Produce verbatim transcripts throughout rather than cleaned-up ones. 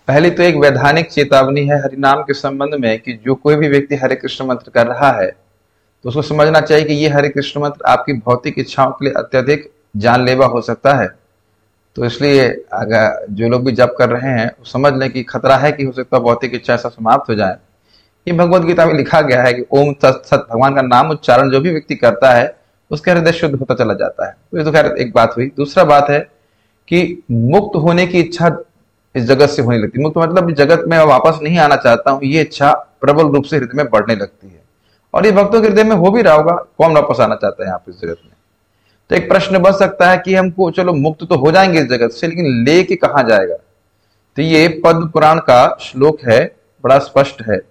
पहली तो एक वैधानिक चेतावनी है हरिनाम के संबंध में कि जो कोई भी व्यक्ति हरे कृष्ण मंत्र कर रहा है तो उसको समझना चाहिए कि ये हरे कृष्ण मंत्र आपकी भौतिक इच्छाओं के लिए अत्यधिक जानलेवा हो सकता है। तो इसलिए अगर जो लोग भी जप कर रहे हैं वो समझ लें कि खतरा है कि हो सकता है भौतिक इच्छा ऐसा समाप्त हो जाए। ये भगवत गीता में लिखा गया है कि ओम सत सत भगवान का नाम उच्चारण जो भी व्यक्ति करता है उसका हृदय शुद्ध होता चला जाता है। तो ये तो खैर एक बात हुई। दूसरा बात है कि मुक्त होने की इच्छा इस जगत से होने लगती है। मुक्त मतलब जगत में वापस नहीं आना चाहता हूं, ये इच्छा प्रबल रूप से हृदय में बढ़ने लगती है। और ये भक्तों के हृदय में हो भी रहा होगा, कौन वापस आना चाहता है यहाँ पे इस जगत में। तो एक प्रश्न बन सकता है कि हमको चलो मुक्त तो हो जाएंगे इस जगत से, लेकिन लेके कहां जाएगा। तो ये पद्म पुराण का श्लोक है, बड़ा स्पष्ट है।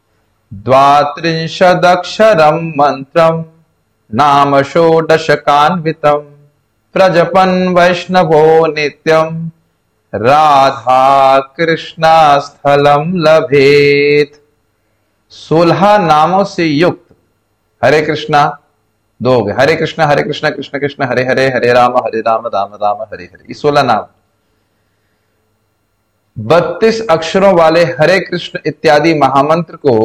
द्वात्रिंशदक्षरम मंत्रम नाम षोडशकान्वितम प्रजपन वैष्णवो नित्यम राधा कृष्णा स्थलम लभेत। सोलह नामों से युक्त हरे कृष्णा दो हो गए। हरे कृष्णा हरे कृष्णा कृष्ण कृष्ण हरे हरे, हरे राम हरे राम राम राम हरे हरे। ये सोलह नाम। बत्तीस अक्षरों वाले हरे कृष्ण इत्यादि महामंत्र को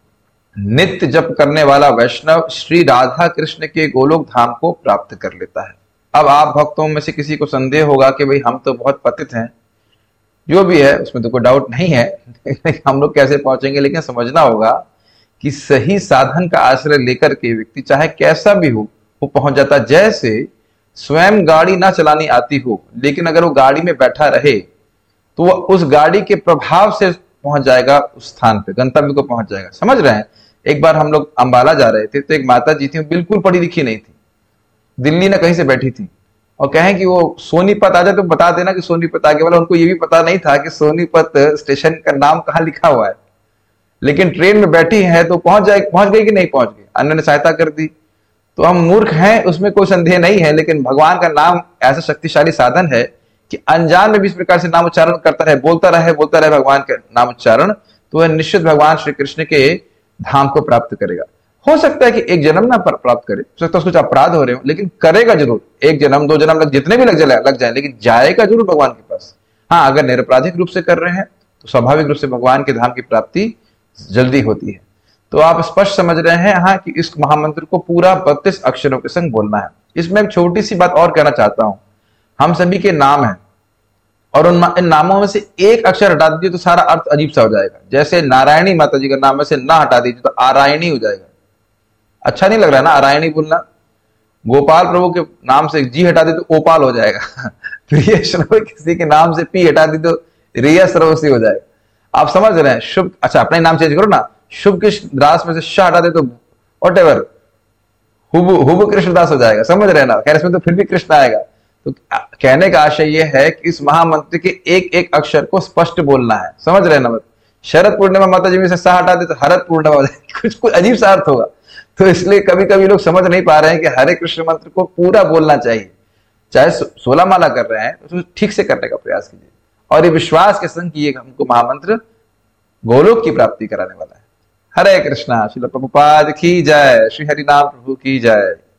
नित्य जप करने वाला वैष्णव श्री राधा कृष्ण के गोलोक धाम को प्राप्त कर लेता है। अब आप भक्तों में से किसी को संदेह होगा कि भाई हम तो बहुत पतित हैं, जो भी है उसमें तो कोई डाउट नहीं है हम लोग कैसे पहुंचेंगे। लेकिन समझना होगा कि सही साधन का आश्रय लेकर के व्यक्ति चाहे कैसा भी हो वो पहुंच जाता। जैसे स्वयं गाड़ी ना चलानी आती हो लेकिन अगर वो गाड़ी में बैठा रहे तो वो उस गाड़ी के प्रभाव से पहुंच जाएगा उस स्थान पे, गंतव्य को पहुंच जाएगा। समझ रहे हैं। एक बार हम लोग अंबाला जा रहे थे तो एक माता जी थी, बिल्कुल पढ़ी लिखी नहीं थी, दिल्ली ना कहीं से बैठी थी और कहें कि वो सोनीपत आ जाए तो बता देना कि सोनीपत आ गया। वाला उनको ये भी पता नहीं था कि सोनीपत स्टेशन का नाम कहाँ लिखा हुआ है, लेकिन ट्रेन में बैठी है तो पहुंच जाए पहुंच गई कि नहीं पहुंच गई, अन्य ने सहायता कर दी। तो हम मूर्ख हैं उसमें कोई संदेह नहीं है, लेकिन भगवान का नाम ऐसा शक्तिशाली साधन है कि अनजान में भी इस प्रकार से नाम उच्चारण करता रहे, बोलता रहे बोलता रहे भगवान के नाम उच्चारण, तो वह निश्चित भगवान श्री कृष्ण के धाम को प्राप्त करेगा। हो सकता है कि एक जन्म ना प्राप्त करे, हो सकता है कुछ अपराध हो रहे हो, लेकिन करेगा जरूर। एक जन्म दो जन्म लग जितने भी लग जाए लग जाए लेकिन जाएगा जरूर भगवान के पास। हाँ, अगर निरपराधिक रूप से कर रहे हैं तो स्वाभाविक रूप से भगवान के धाम की प्राप्ति जल्दी होती है। तो आप स्पष्ट समझ रहे हैं हाँ कि इस महामंत्र को पूरा बत्तीस अक्षरों के संग बोलना है। इसमें एक छोटी सी बात और कहना चाहता हूं। हम सभी के नाम हैं और उन इन नामों में से एक अक्षर हटा दीजिए तो सारा अर्थ अजीब सा हो जाएगा। जैसे नारायणी माता जी का नाम में से ना हटा दीजिए तो आरायणी हो जाएगा। अच्छा नहीं लग रहा है ना आरायणी बोलना। गोपाल प्रभु के नाम से जी हटा दी तो ओपाल हो जाएगा प्रिय श्रव किसी के नाम से पी हटा दी तो रिया सरवसी हो जाएगा। आप समझ रहे हैं। शुभ, अच्छा अपने नाम चेंज करो ना, शुभ के दास में से शाह हटा दे तो वॉट एवर हुब हुब कृष्णदास हो जाएगा। समझ रहे हैं ना। खैर इसमें तो फिर भी कृष्ण आएगा। तो कहने का आशय यह है कि इस महामंत्र के एक एक अक्षर को स्पष्ट बोलना है। समझ रहे हैं ना। शरद पूर्णिमा माता जी में से शाह हटा दे तो हरद पूर्णिमा हो जाएगी, कुछ कुछ अजीब सा अर्थ होगा। तो इसलिए कभी कभी लोग समझ नहीं पा रहे हैं कि हरे कृष्ण मंत्र को पूरा बोलना चाहिए। चाहे सोलह माला कर रहे हैं तो ठीक से करने का प्रयास कीजिए और ये विश्वास के संग कि ये हमको महामंत्र गोलोक की प्राप्ति कराने वाला है। हरे कृष्णा। श्रील प्रभुपाद की जय। श्री हरिनाम प्रभु की जय।